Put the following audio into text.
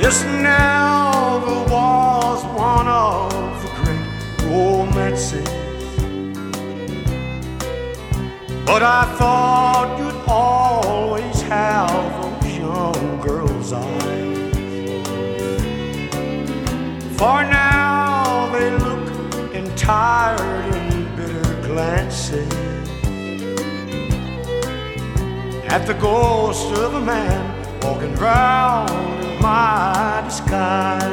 This never was one of the great romances, but I thought you'd always have those young girls' eyes. For now they look in tired and bitter glances at the ghost of a man walking round in my disguise.